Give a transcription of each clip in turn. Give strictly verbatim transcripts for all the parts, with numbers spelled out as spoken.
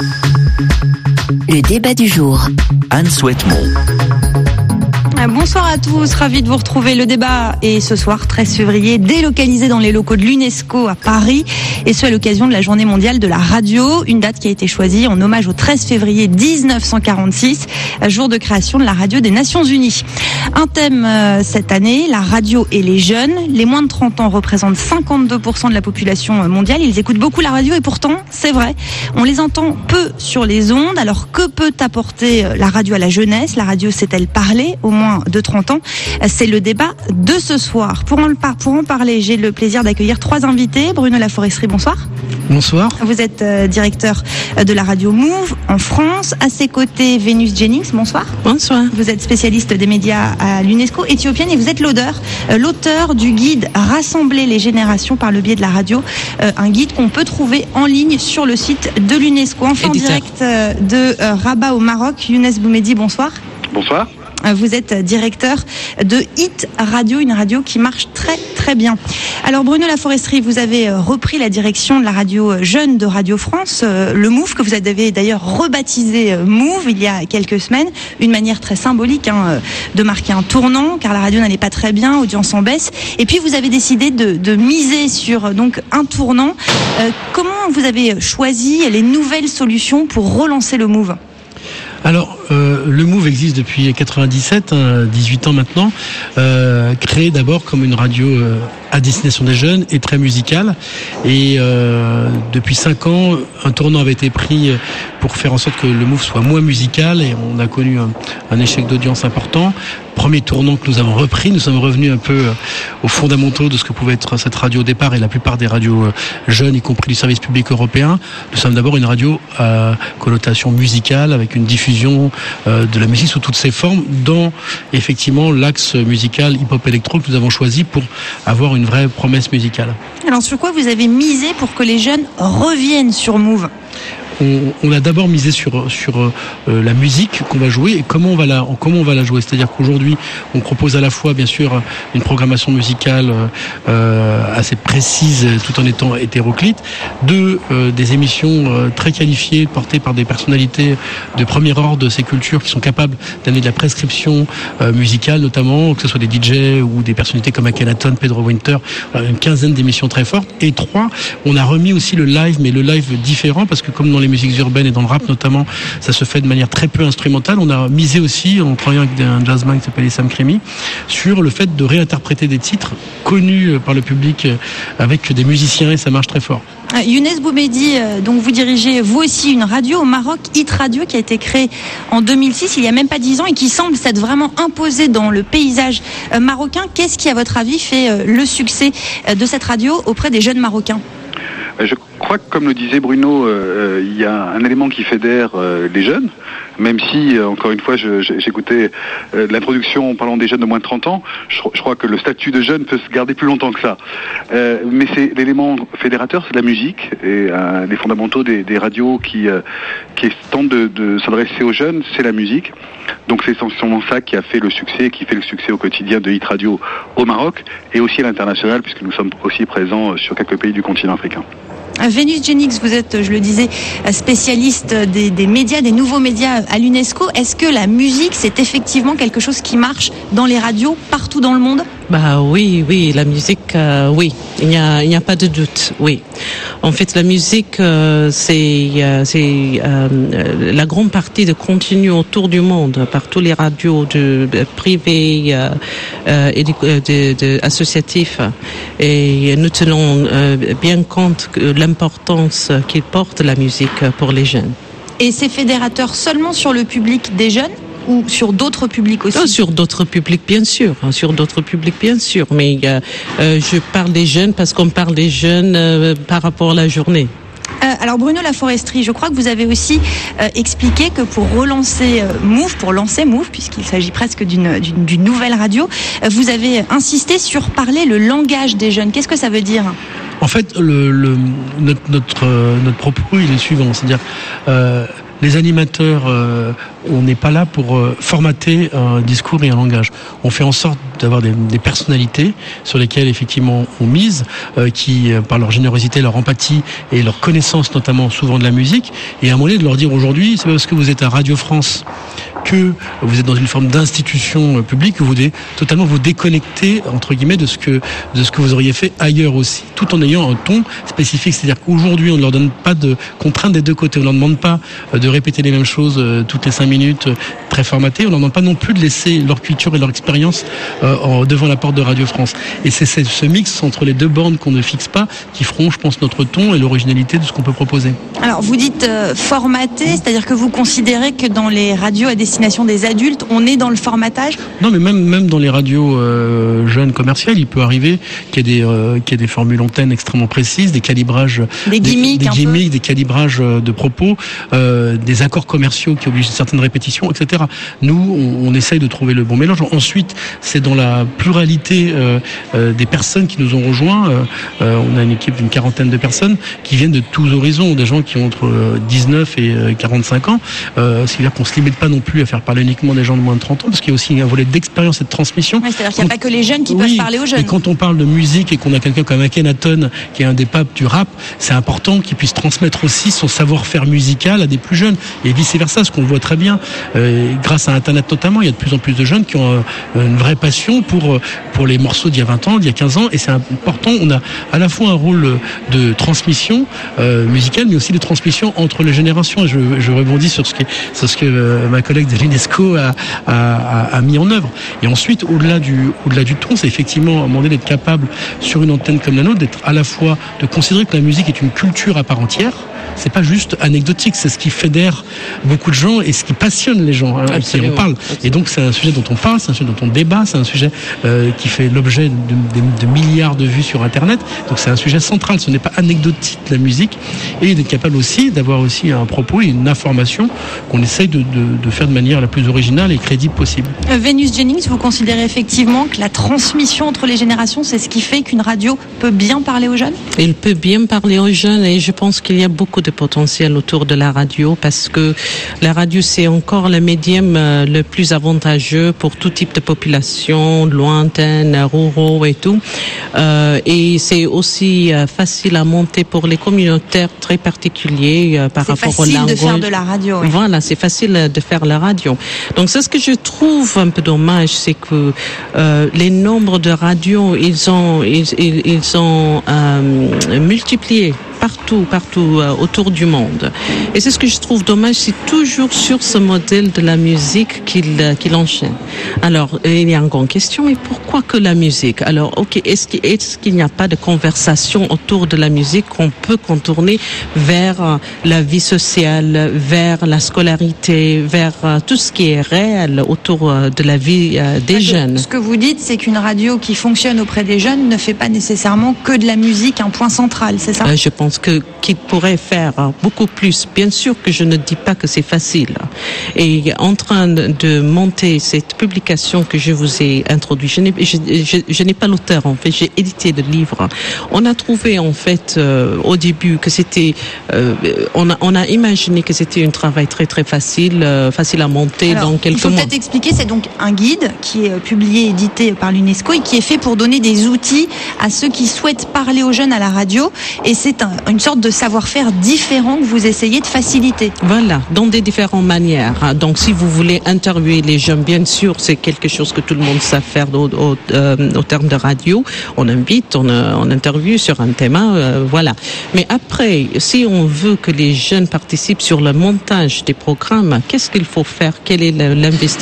Le débat du jour. Anne Souhaitemont. Bonsoir à tous, ravi de vous retrouver. Le débat est ce soir, treize février, délocalisé dans les locaux de l'UNESCO à Paris, et ce à l'occasion de la Journée mondiale de la radio, une date qui a été choisie en hommage au treize février dix-neuf cent quarante-six, jour de création de la radio des Nations Unies. Un thème euh, cette année, la radio et les jeunes. Les moins de trente ans représentent cinquante-deux pour cent de la population mondiale. Ils écoutent beaucoup la radio et pourtant, c'est vrai, on les entend peu sur les ondes. Alors que peut apporter la radio à la jeunesse? La radio sait-elle parler au moins de trente ans? C'est le débat de ce soir. Pour en, pour en parler, j'ai le plaisir d'accueillir trois invités. Bruno Laforesterie, bonsoir. Bonsoir. Vous êtes euh, directeur de la radio Move en France. À ses côtés, Vénus Jennings, bonsoir. Bonsoir. Vous êtes spécialiste des médias à l'UNESCO éthiopienne et vous êtes l'auteur, euh, l'auteur du guide Rassembler les générations par le biais de la radio, euh, un guide qu'on peut trouver en ligne sur le site de l'UNESCO. Enfin, en direct euh, de euh, Rabat au Maroc, Younes Boumedi, bonsoir. Bonsoir. Vous êtes directeur de Hit Radio, une radio qui marche très très bien. Alors Bruno Laforesterie, vous avez repris la direction de la radio jeune de Radio France, le Move, que vous avez d'ailleurs rebaptisé Move il y a quelques semaines, une manière très symbolique hein, de marquer un tournant, car la radio n'allait pas très bien, audience en baisse. Et puis vous avez décidé de, de miser sur donc un tournant. Euh, comment vous avez choisi les nouvelles solutions pour relancer le Move ? Alors, euh, le Move existe depuis quatre-vingt-dix-sept, hein, dix-huit ans maintenant, euh, créé d'abord comme une radio euh, à destination des jeunes et très musicale. Et euh, depuis cinq ans, un tournant avait été pris pour faire en sorte que le Move soit moins musical et on a connu un, un échec d'audience important. Premier tournant que nous avons repris, nous sommes revenus un peu aux fondamentaux de ce que pouvait être cette radio au départ et la plupart des radios jeunes, y compris du service public européen. Nous sommes d'abord une radio à connotation musicale avec une diffusion euh, de la musique sous toutes ses formes dans effectivement l'axe musical hip-hop électro que nous avons choisi pour avoir une vraie promesse musicale. Alors sur quoi vous avez misé pour que les jeunes reviennent sur Move ? On, on a d'abord misé sur sur euh, la musique qu'on va jouer et comment on va la comment on va la jouer. C'est-à-dire qu'aujourd'hui, on propose à la fois bien sûr une programmation musicale euh, assez précise tout en étant hétéroclite, deux euh, des émissions euh, très qualifiées portées par des personnalités de premier ordre de ces cultures qui sont capables d'amener de la prescription euh, musicale notamment, que ce soit des D J ou des personnalités comme Akhenaton, Pedro Winter, voilà, une quinzaine d'émissions très fortes. Et trois, on a remis aussi le live, mais le live différent parce que comme dans les musiques urbaines et dans le rap notamment, ça se fait de manière très peu instrumentale. On a misé aussi, en travaillant avec un jazzman qui s'appelle Sam Krimi, sur le fait de réinterpréter des titres connus par le public avec des musiciens et ça marche très fort. Younes Boumedi, donc vous dirigez vous aussi une radio au Maroc, Hit Radio, qui a été créée en deux mille six, il y a même pas dix ans, et qui semble s'être vraiment imposée dans le paysage marocain. Qu'est-ce qui, à votre avis, fait le succès de cette radio auprès des jeunes Marocains ? Je crois que, comme le disait Bruno, euh, il y a un élément qui fédère euh, les jeunes, même si, euh, encore une fois, je, j'écoutais euh, l'introduction en parlant des jeunes de moins de trente ans, je, je crois que le statut de jeune peut se garder plus longtemps que ça. Euh, mais c'est l'élément fédérateur, c'est la musique, et euh, les fondamentaux des, des radios qui, euh, qui tentent de, de s'adresser aux jeunes, c'est la musique. Donc c'est essentiellement ça qui a fait le succès, qui fait le succès au quotidien de Hit Radio au Maroc, et aussi à l'international, puisque nous sommes aussi présents sur quelques pays du continent africain. Vénus Jennings, vous êtes, je le disais, spécialiste des, des médias, des nouveaux médias à l'UNESCO. Est-ce que la musique, c'est effectivement quelque chose qui marche dans les radios partout dans le monde ? Bah oui, oui, la musique, euh, oui, il n'y a, il n'y a pas de doute, oui. En fait, la musique, euh, c'est, euh, c'est euh, la grande partie de contenu autour du monde, par tous les radios de, de privés euh, euh, et de, de, de associatifs. Et nous tenons euh, bien compte de l'importance qu'il porte la musique pour les jeunes. Et c'est fédérateur seulement sur le public des jeunes ? Ou sur d'autres publics aussi ? Oh, sur d'autres publics, bien sûr. Sur d'autres publics, bien sûr. Mais euh, euh, je parle des jeunes parce qu'on parle des jeunes euh, par rapport à la journée. Euh, alors Bruno Laforesterie, je crois que vous avez aussi euh, expliqué que pour relancer euh, Move, pour lancer Move, puisqu'il s'agit presque d'une, d'une, d'une nouvelle radio, euh, vous avez insisté sur parler le langage des jeunes. Qu'est-ce que ça veut dire ? En fait, le, le, notre, notre, notre propos, il est suivant. C'est-à-dire... Euh, les animateurs, euh, on n'est pas là pour euh, formater un discours et un langage. On fait en sorte d'avoir des, des personnalités sur lesquelles effectivement on mise, euh, qui euh, par leur générosité, leur empathie et leur connaissance notamment souvent de la musique, et à un moment donné de leur dire aujourd'hui, c'est pas parce que vous êtes à Radio France que vous êtes dans une forme d'institution publique que vous devez totalement vous déconnecter entre guillemets de ce que de ce que vous auriez fait ailleurs aussi, tout en ayant un ton spécifique. C'est-à-dire qu'aujourd'hui on ne leur donne pas de contraintes des deux côtés, on ne leur demande pas de répéter les mêmes choses toutes les cinq minutes très formatées, on ne leur demande pas non plus de laisser leur culture et leur expérience euh, devant la porte de Radio France. Et c'est ce mix entre les deux bornes qu'on ne fixe pas qui feront, je pense, notre ton et l'originalité de ce qu'on peut proposer. Alors vous dites euh, formaté, c'est-à-dire que vous considérez que dans les radios à destination des adultes, on est dans le formatage ? Non, mais même même dans les radios euh, jeunes commerciales, il peut arriver qu'il y ait des euh, qu'il y ait des formules antennes extrêmement précises, des calibrages, des gimmicks, des, des, gimmicks, peu. des calibrages de propos, euh, des accords commerciaux qui obligent certaines répétitions, et cetera. Nous, on, on essaye de trouver le bon mélange. Ensuite, c'est dans la pluralité euh, euh, des personnes qui nous ont rejoints. Euh, euh, on a une équipe d'une quarantaine de personnes qui viennent de tous horizons, des gens qui ont entre dix-neuf et quarante-cinq ans. Euh, c'est-à-dire qu'on se limite pas non plus à faire parler uniquement des gens de moins de trente ans, parce qu'il y a aussi un volet d'expérience et de transmission. Ouais, c'est-à-dire qu'il n'y a pas que les jeunes qui oui, peuvent parler aux jeunes. Et quand on parle de musique et qu'on a quelqu'un comme Akhenaton, qui est un des papes du rap, c'est important qu'il puisse transmettre aussi son savoir-faire musical à des plus jeunes, et vice-versa, ce qu'on voit très bien. Euh, grâce à Internet notamment, il y a de plus en plus de jeunes qui ont euh, une vraie passion pour, pour les morceaux d'il y a vingt ans, d'il y a quinze ans, et c'est important. On a à la fois un rôle de transmission euh, musicale, mais aussi de transmission entre les générations. Et je, je rebondis sur ce que, sur ce que euh, ma collègue de l'UNESCO a, a, a mis en œuvre. Et ensuite, au-delà du, au-delà du ton, c'est effectivement à un moment donné d'être capable, sur une antenne comme la nôtre, d'être à la fois, de considérer que la musique est une culture à part entière. C'est pas juste anecdotique, c'est ce qui fédère beaucoup de gens et ce qui passionne les gens, hein, à qui on parle. Absolument. Et donc c'est un sujet dont on parle, c'est un sujet dont on débat, c'est un sujet euh, qui fait l'objet de, de, de milliards de vues sur Internet. Donc c'est un sujet central, ce n'est pas anecdotique la musique. Et d'être capable aussi d'avoir aussi un propos et une information qu'on essaye de, de, de faire de manière la plus originale et crédible possible. Euh, Vénus Jennings, vous considérez effectivement que la transmission entre les générations, c'est ce qui fait qu'une radio peut bien parler aux jeunes ? Elle peut bien parler aux jeunes et je pense qu'il y a beaucoup de potentiel autour de la radio parce que la radio c'est encore le médium euh, le plus avantageux pour tout type de population, lointaine, ruraux et tout. Euh, et c'est aussi euh, facile à monter pour les communautaires très particuliers euh, par rapport au langage. C'est facile de faire de la radio. Oui. Voilà, c'est facile de faire la radio. Donc c'est ce que je trouve un peu dommage, c'est que euh, les nombres de radios ils ont ils ils, ils ont euh, multiplié partout, partout euh, autour du monde. Et c'est ce que je trouve dommage, c'est toujours sur ce modèle de la musique qu'il euh, qu'il enchaîne. Alors, il y a une grande question, mais pourquoi que la musique ? Alors, ok, est-ce qu'il, est-ce qu'il n'y a pas de conversation autour de la musique qu'on peut contourner vers euh, la vie sociale, vers la scolarité, vers euh, tout ce qui est réel autour euh, de la vie euh, des Parce jeunes ? Ce que vous dites, c'est qu'une radio qui fonctionne auprès des jeunes ne fait pas nécessairement que de la musique, un point central, c'est ça ? euh, Je pense que qu'il pourrait faire beaucoup plus. Bien sûr que je ne dis pas que c'est facile. Et en train de monter cette publication que je vous ai introduite, je n'ai, je, je, je n'ai pas l'auteur en fait, j'ai édité le livre. On a trouvé en fait euh, au début que c'était, euh, on a on a imaginé que c'était un travail très très facile, euh, facile à monter. Alors, dans quelques il faut mois. peut-être expliquer, c'est donc un guide qui est publié, édité par l'UNESCO et qui est fait pour donner des outils à ceux qui souhaitent parler aux jeunes à la radio. Et c'est un, une sorte de savoir-faire différent que vous essayez de faciliter. Voilà, dans des différentes manières. Donc, si vous voulez interviewer les jeunes, bien sûr, c'est quelque chose que tout le monde sait faire au, au, euh, au terme de radio. On invite, on, on interviewe sur un thème, euh, voilà. Mais après, si on veut que les jeunes participent sur le montage des programmes, qu'est-ce qu'il faut faire ? Quel est l'investissement ?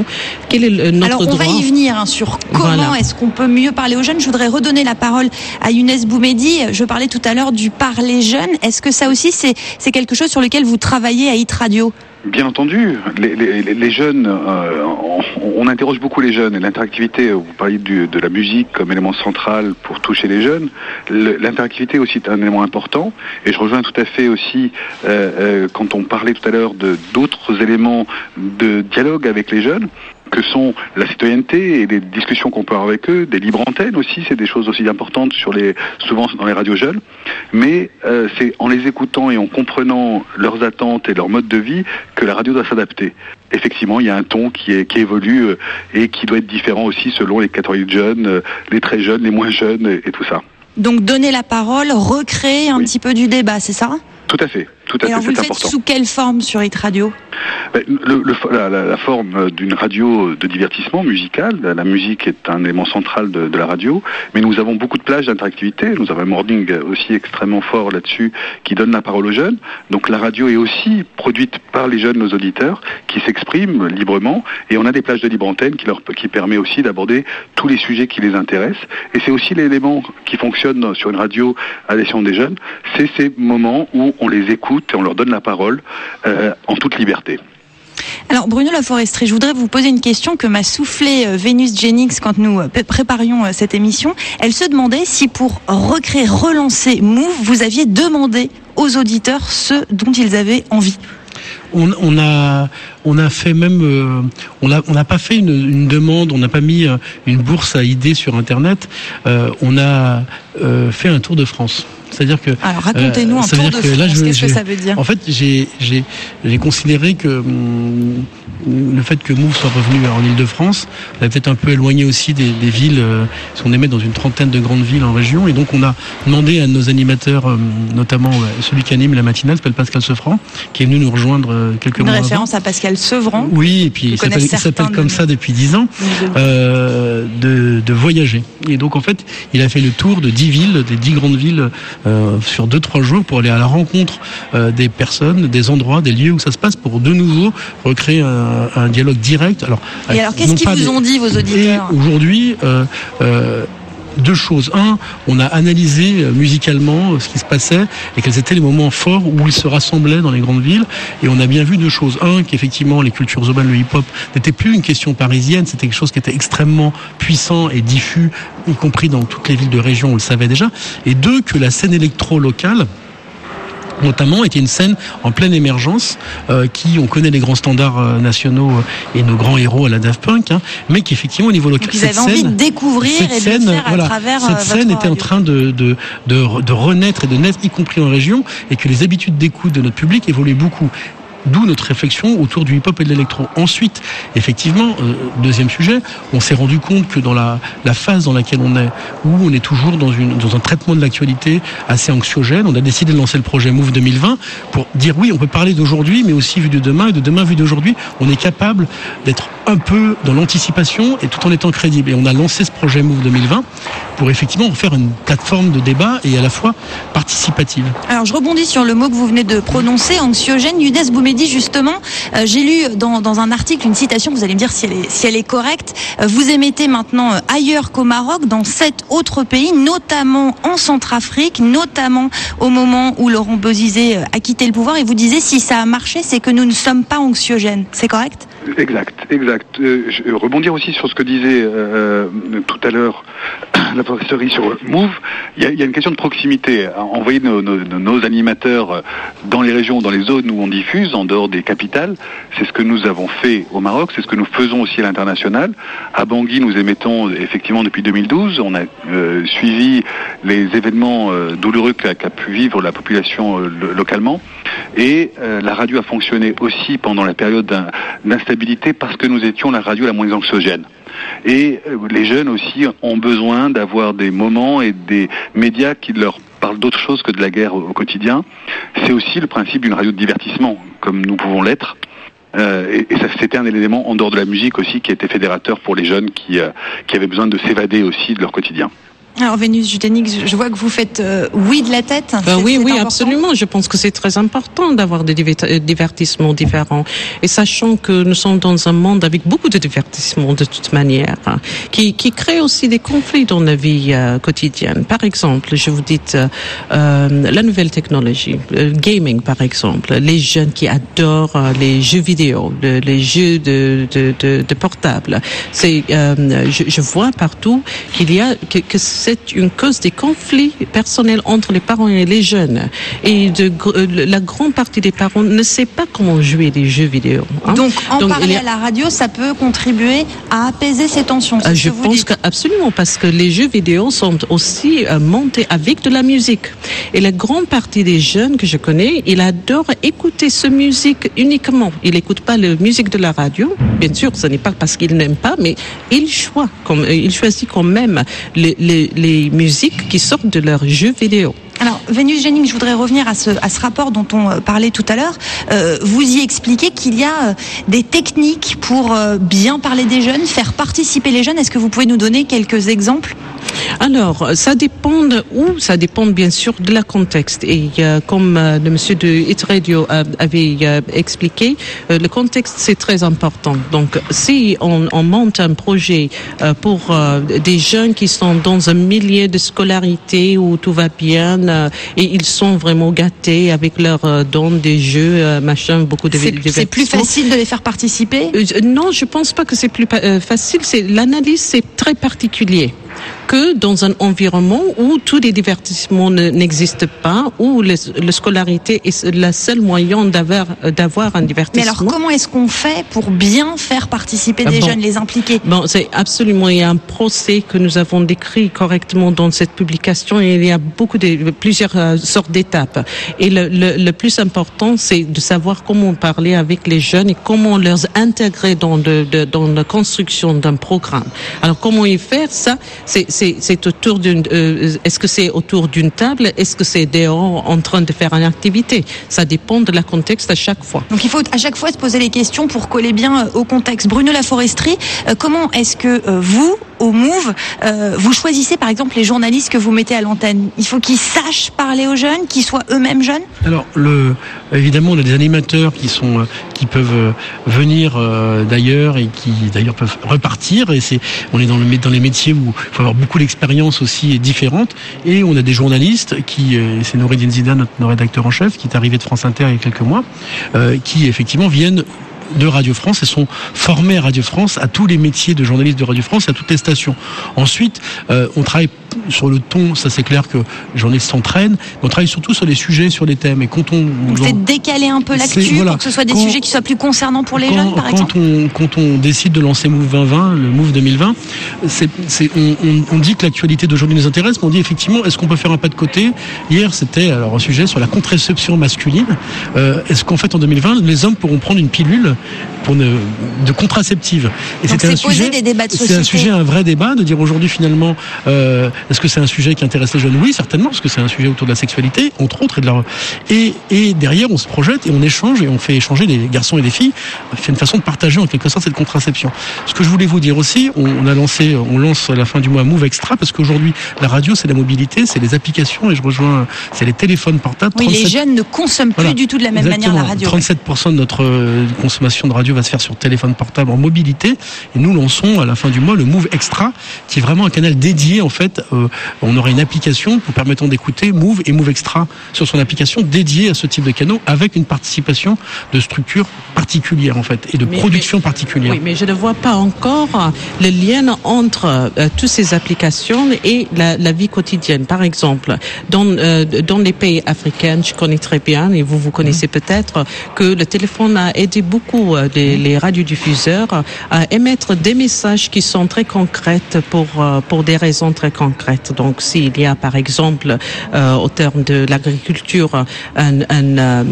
Quel est le, notre droit ? Alors, on va y venir hein, sur comment voilà. Est-ce qu'on peut mieux parler aux jeunes. Je voudrais redonner la parole à Younes Boumedi. Je parlais tout à l'heure du parler jeune. Est-ce que ça aussi, c'est, c'est quelque chose sur lequel vous travaillez à Hit Radio ? Bien entendu, les, les, les jeunes, euh, on, on interroge beaucoup les jeunes et l'interactivité, vous parliez du, de la musique comme élément central pour toucher les jeunes, le, l'interactivité aussi est un élément important et je rejoins tout à fait aussi euh, euh, quand on parlait tout à l'heure de, d'autres éléments de dialogue avec les jeunes. que sont la citoyenneté et les discussions qu'on peut avoir avec eux, des libres antennes aussi, c'est des choses aussi importantes sur les, souvent dans les radios jeunes, mais euh, c'est en les écoutant et en comprenant leurs attentes et leur mode de vie que la radio doit s'adapter. Effectivement, il y a un ton qui, est, qui évolue euh, et qui doit être différent aussi selon les catégories de jeunes, euh, les très jeunes, les moins jeunes et, et tout ça. Donc donner la parole, recréer un oui. petit peu du débat, c'est ça ? Tout à fait, tout à et fait, alors c'est vous le faites important. Sous quelle forme sur Hit Radio ? Ben, le, le, la, la, la forme d'une radio de divertissement musical, la, la musique est un élément central de, de la radio, mais nous avons beaucoup de plages d'interactivité, nous avons un morning aussi extrêmement fort là-dessus qui donne la parole aux jeunes, donc la radio est aussi produite par les jeunes, nos auditeurs, qui s'expriment librement, et on a des plages de libre antenne qui, leur, qui permet aussi d'aborder tous les sujets qui les intéressent, et c'est aussi l'élément qui fonctionne sur une radio à destination des jeunes, c'est ces moments où on les écoute et on leur donne la parole euh, en toute liberté. Alors Bruno Laforesterie, je voudrais vous poser une question que m'a soufflé Vénus Jennings quand nous préparions cette émission. Elle se demandait si pour recréer, relancer Move, vous aviez demandé aux auditeurs ce dont ils avaient envie. On, on a, on a fait même, euh, on n'a on n'a pas fait une, une demande, on n'a pas mis euh, une bourse à idées sur Internet. Euh, on a euh, fait un tour de France. C'est-à-dire que. Alors racontez-nous euh, un tour de France. Là, je, qu'est-ce que ça veut dire ? En fait, j'ai, j'ai, j'ai considéré que hum, le fait que Move soit revenu en Île-de-France avait peut-être un peu éloigné aussi des, des villes. Euh, parce qu'on émet dans une trentaine de grandes villes en région, et donc on a demandé à nos animateurs, euh, notamment euh, celui qui anime la matinale, s'appelle Pascal Sevran, qui est venu nous rejoindre euh, quelques une mois avant. Une référence à Pascal Sevran. Oui, et puis il s'appelle, il s'appelle comme ça depuis dix ans, euh, de, de voyager. Et donc en fait, il a fait le tour de dix villes, des dix grandes villes. Euh, sur deux trois jours pour aller à la rencontre euh, des personnes, des endroits, des lieux où ça se passe, pour de nouveau recréer un, un dialogue direct. Alors, et alors qu'est-ce qu'ils vous des... ont dit, vos auditeurs ? Et aujourd'hui, euh, euh, deux choses. Un, on a analysé musicalement ce qui se passait et quels étaient les moments forts où ils se rassemblaient dans les grandes villes. Et on a bien vu deux choses. Un, qu'effectivement, les cultures urbaines, le hip-hop, n'était plus une question parisienne. C'était quelque chose qui était extrêmement puissant et diffus, y compris dans toutes les villes de région, on le savait déjà. Et deux, que la scène électro locale, notamment, était une scène en pleine émergence, euh, qui, on connaît les grands standards euh, nationaux euh, et nos grands héros à la Daft Punk, hein, mais qui effectivement au niveau local, donc, cette scène, envie de découvrir et scène, de le faire voilà, à travers cette scène était radio. en train de, de, de, de renaître et de naître, y compris en région, et que les habitudes d'écoute de notre public évoluaient beaucoup. D'où notre réflexion autour du hip-hop et de l'électro. Ensuite, effectivement, euh, deuxième sujet, on s'est rendu compte que dans la, la phase dans laquelle on est, où on est toujours dans, une, dans un traitement de l'actualité assez anxiogène, on a décidé de lancer le projet Move deux mille vingt pour dire oui, on peut parler d'aujourd'hui, mais aussi vu de demain, et de demain vu d'aujourd'hui. On est capable d'être un peu dans l'anticipation et tout en étant crédible. Et on a lancé ce projet Move deux mille vingt pour effectivement faire une plateforme de débat et à la fois participative. Alors je rebondis sur le mot que vous venez de prononcer, anxiogène. Younes Boumedi, justement, euh, j'ai lu dans, dans un article une citation, vous allez me dire si elle est, si elle est correcte. Euh, vous émettez maintenant euh, ailleurs qu'au Maroc, dans sept autres pays, notamment en Centrafrique, notamment au moment où Laurent Bozizé euh, a quitté le pouvoir, et vous disiez si ça a marché, c'est que nous ne sommes pas anxiogènes. C'est correct ? Exact, exact. Euh, je vais rebondir aussi sur ce que disait euh, tout à l'heure la professeure sur Move. Il y, a, il y a une question de proximité. Envoyer nos, nos, nos animateurs dans les régions, dans les zones où on diffuse, en dehors des capitales, c'est ce que nous avons fait au Maroc, c'est ce que nous faisons aussi à l'international. À Bangui, nous émettons effectivement depuis deux mille douze. On a euh, suivi les événements euh, douloureux qu'a, qu'a pu vivre la population euh, localement. Et euh, la radio a fonctionné aussi pendant la période d'un, d'instabilité parce que nous étions la radio la moins anxiogène. Et euh, les jeunes aussi ont besoin d'avoir des moments et des médias qui leur parlent d'autre chose que de la guerre au, au quotidien. C'est aussi le principe d'une radio de divertissement, comme nous pouvons l'être. Euh, et, et ça, c'était un élément en dehors de la musique aussi qui était fédérateur pour les jeunes qui, euh, qui avaient besoin de s'évader aussi de leur quotidien. Alors Vénus Jennings, je vois que vous faites euh, oui de la tête. Ben oui, oui, important. Absolument. Je pense que c'est très important d'avoir des divertissements différents. Et sachant que nous sommes dans un monde avec beaucoup de divertissements de toute manière, hein, qui, qui crée aussi des conflits dans la vie euh, quotidienne. Par exemple, je vous dis euh, euh, la nouvelle technologie, le gaming par exemple, les jeunes qui adorent euh, les jeux vidéo, le, les jeux de, de, de, de portable. C'est, euh, je, je vois partout qu'il y a que, que c'est une cause des conflits personnels entre les parents et les jeunes. Et de, la grande partie des parents ne sait pas comment jouer des jeux vidéo. Hein. Donc, en Donc, parler a... à la radio, ça peut contribuer à apaiser ces tensions. Euh, je pense que absolument, parce que les jeux vidéo sont aussi euh, montés avec de la musique. Et la grande partie des jeunes que je connais, ils adorent écouter ce musique uniquement. Ils n'écoutent pas la musique de la radio. Bien sûr, ce n'est pas parce qu'ils n'aiment pas, mais ils choisissent, comme, ils choisissent quand même les, les, les musiques qui sortent de leurs jeux vidéo. Alors, Vénus Jennings, je voudrais revenir à ce, à ce rapport dont on parlait tout à l'heure. Euh, vous y expliquez qu'il y a des techniques pour euh, bien parler des jeunes, faire participer les jeunes. Est-ce que vous pouvez nous donner quelques exemples ? Alors, ça dépend de où, ça dépend bien sûr de la contexte. Et euh, comme euh, le monsieur de Hit Radio euh, avait euh, expliqué, euh, le contexte c'est très important. Donc, si on, on monte un projet euh, pour euh, des jeunes qui sont dans un milieu de scolarité où tout va bien euh, et ils sont vraiment gâtés avec leurs euh, dons, des jeux, euh, machin, beaucoup de c'est, c'est plus facile de les faire participer ? euh, Non, je pense pas que c'est plus euh, facile. C'est l'analyse, c'est très particulier. Que dans un environnement où tous les divertissements ne, n'existent pas, où le, le scolarité est le seul moyen d'avoir, d'avoir un divertissement. Mais alors, comment est-ce qu'on fait pour bien faire participer des bon. jeunes, les impliquer ? Bon, c'est absolument, il y a un procès que nous avons décrit correctement dans cette publication et il y a beaucoup de, plusieurs euh, sortes d'étapes. Et le, le, le plus important, c'est de savoir comment parler avec les jeunes et comment les intégrer dans, de, de, dans la construction d'un programme. Alors, comment y faire ça? C'est, c'est, c'est autour d'une. Euh, est-ce que c'est autour d'une table? Est-ce que c'est dehors en train de faire une activité? Ça dépend de la contexte à chaque fois. Donc il faut à chaque fois se poser les questions pour coller bien au contexte. Bruno Laforesterie, euh, comment est-ce que euh, vous, au Move, euh, vous choisissez par exemple les journalistes que vous mettez à l'antenne? Il faut qu'ils sachent parler aux jeunes, qu'ils soient eux-mêmes jeunes? Alors, le, évidemment, on a des animateurs qui sont, euh, qui peuvent euh, venir euh, d'ailleurs et qui d'ailleurs peuvent repartir. Et c'est, on est dans, le, dans les métiers où il faut avoir beaucoup d'expérience aussi différentes. Et on a des journalistes qui, euh, c'est Noureddine Zida, notre, notre rédacteur en chef, qui est arrivé de France Inter il y a quelques mois, euh, qui effectivement viennent de Radio France et sont formés à Radio France, à tous les métiers de journalistes de Radio France, à toutes les stations. Ensuite, euh, on travaille sur le ton, ça c'est clair que les journalistes s'entraînent, mais on travaille surtout sur les sujets, sur les thèmes. Et quand on, on fait décaler un peu l'actu voilà, pour que ce soit des quand, sujets qui soient plus concernants pour les quand, jeunes, par quand exemple. On, quand on décide de lancer Move vingt vingt, le Move deux mille vingt, c'est, c'est, on, on, on dit que l'actualité d'aujourd'hui nous intéresse, mais on dit effectivement, est-ce qu'on peut faire un pas de côté? Hier, c'était alors un sujet sur la contraception masculine. Euh, est-ce qu'en fait, en deux mille vingt, les hommes pourront prendre une pilule pour ne, de contraceptive? Et donc c'était c'est un sujet, des débats de société. C'est un sujet, un vrai débat, de dire aujourd'hui finalement, euh, est-ce que c'est un sujet qui intéresse les jeunes? Oui, certainement, parce que c'est un sujet autour de la sexualité, entre autres, et de la... et, et derrière, on se projette et on échange et on fait échanger des garçons et des filles. C'est une façon de partager en quelque sorte cette contraception. Ce que je voulais vous dire aussi, on, on a lancé, on lance à la fin du mois Move Extra, parce qu'aujourd'hui, la radio, c'est la mobilité, c'est les applications, et je rejoins, c'est les téléphones portables. Oui, trente-sept... les jeunes ne consomment plus voilà, du tout de la même exactement, manière la radio. trente-sept pour cent de notre euh, consommation de radio va se faire sur téléphone portable en mobilité, et nous lançons à la fin du mois le Move Extra, qui est vraiment un canal dédié en fait. Euh, on aura une application pour permettre d'écouter Move et Move Extra sur son application dédiée à ce type de canaux, avec une participation de structures particulières en fait et de mais, production mais, particulière. Oui, mais je ne vois pas encore le lien entre euh, toutes ces applications et la, la vie quotidienne. Par exemple, dans euh, dans les pays africains, je connais très bien et vous vous connaissez mmh. peut-être que le téléphone a aidé beaucoup euh, les, les radiodiffuseurs à émettre des messages qui sont très concrets pour euh, pour des raisons très concrètes. Donc s'il y a par exemple euh, au terme de l'agriculture un un, euh,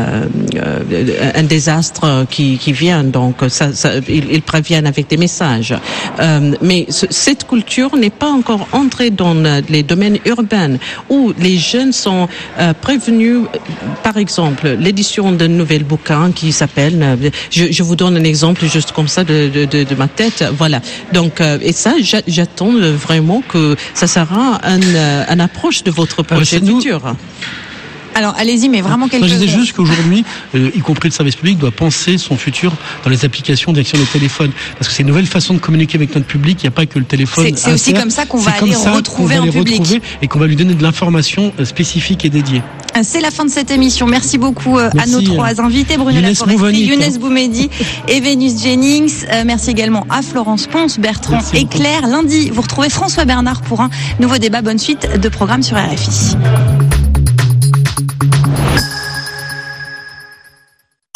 euh, un désastre qui qui vient, donc ça, ça ils, ils préviennent avec des messages. Euh, mais ce, cette culture n'est pas encore entrée dans les domaines urbains où les jeunes sont euh, prévenus. Par exemple, l'édition d'un nouvel bouquin qui s'appelle, je, je vous donne un exemple juste comme ça de de, de, de ma tête. Voilà. Donc euh, et ça, j'attends vraiment que ça sera un, un approche de votre projet ouais, futur. Alors, allez-y, mais vraiment quelques... Non, je disais juste qu'aujourd'hui, euh, y compris le service public, doit penser son futur dans les applications direction des téléphones. Parce que c'est une nouvelle façon de communiquer avec notre public. Il n'y a pas que le téléphone. C'est, c'est aussi comme ça qu'on va aller retrouver en public. Et qu'on va lui donner de l'information spécifique et dédiée. C'est la fin de cette émission. Merci beaucoup merci, à nos trois invités, Bruno Laforesterie, Younes Boumedi et Vénus Jennings. Euh, merci également à Florence Ponce, Bertrand merci et Claire. Beaucoup. Lundi, vous retrouvez François Bernard pour un nouveau débat. Bonne suite de programme sur R F I.